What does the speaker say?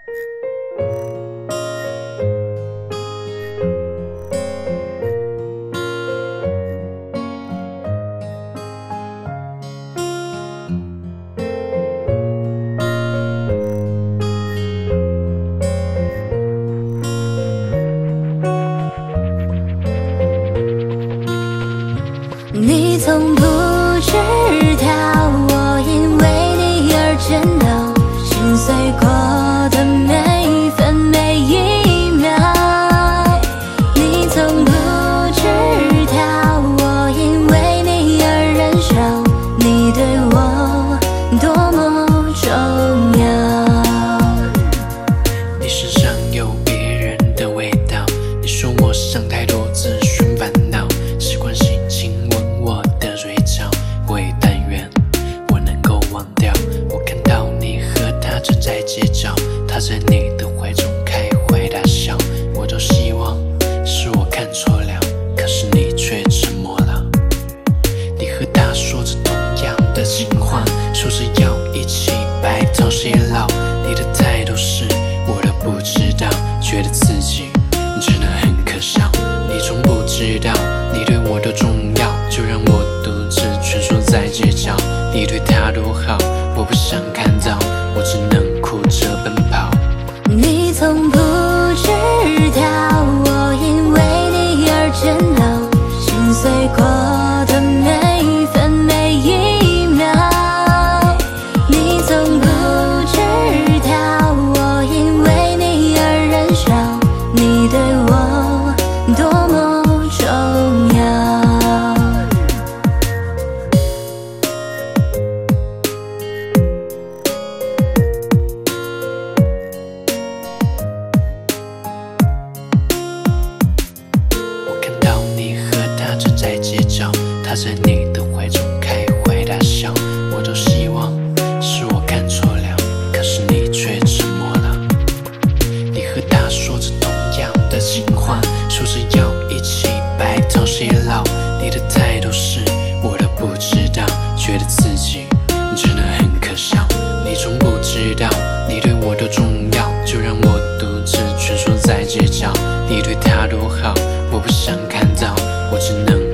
你从不知道，我因为你而颤抖，心碎过的每一分每一秒。你从不知道，我因为你而忍受，你对我多么重要。 你身上有别人的味道，你说我想太多自寻烦恼，习惯性亲吻我的嘴角，我也但愿我能够忘掉。我看到你和他站在街角，他在你的怀中开怀大笑，我都希望是我看错了，可是你却沉默了。你和他说着同样的情话，说着要一起白头偕老，你的态度是我都不知道，觉得自己真的很可笑。你从不知道你对我多重要，就让我独自蜷缩在街角。你对他多好，我不想看到，我只能哭着奔跑。 你从不知道，我因为你而颤抖，心碎过的每一分每一秒。你从不知道，我因为你而忍受，你对我多么重要。 我看到你和他站在街角，他在你的怀中开怀大笑，我都希望是我看错了，可是你却沉默了。你和他说着同样的情话，说着要一起白头偕老，你的态度是我都不知道，觉得自己真的很可笑。你从不知道你对我多重要，就让我独自蜷缩在街角。你对他多好，我不想看到，我只能